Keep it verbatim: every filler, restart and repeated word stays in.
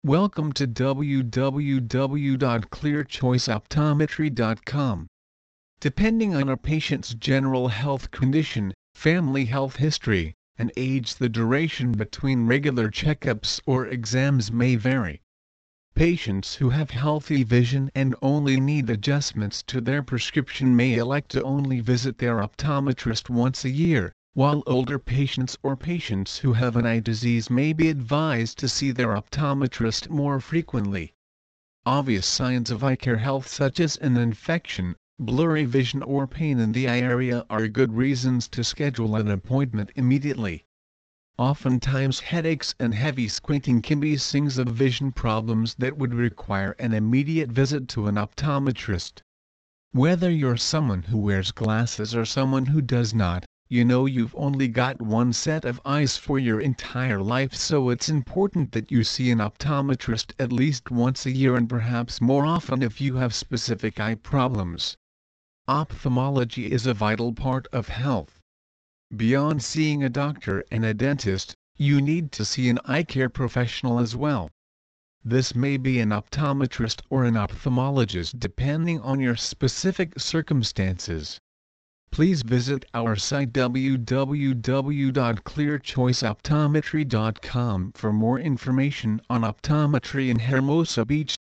Welcome to w w w dot clear choice optometry dot com. Depending on a patient's general health condition, family health history, and age, the duration between regular checkups or exams may vary. Patients who have healthy vision and only need adjustments to their prescription may elect to only visit their optometrist once a year, while older patients or patients who have an eye disease may be advised to see their optometrist more frequently. Obvious signs of eye care health such as an infection, blurry vision or pain in the eye area are good reasons to schedule an appointment immediately. Oftentimes headaches and heavy squinting can be signs of vision problems that would require an immediate visit to an optometrist. Whether you're someone who wears glasses or someone who does not, you know you've only got one set of eyes for your entire life, so it's important that you see an optometrist at least once a year and perhaps more often if you have specific eye problems. Ophthalmology is a vital part of health. Beyond seeing a doctor and a dentist, you need to see an eye care professional as well. This may be an optometrist or an ophthalmologist depending on your specific circumstances. Please visit our site w w w dot clear choice optometry dot com for more information on optometry in Hermosa Beach.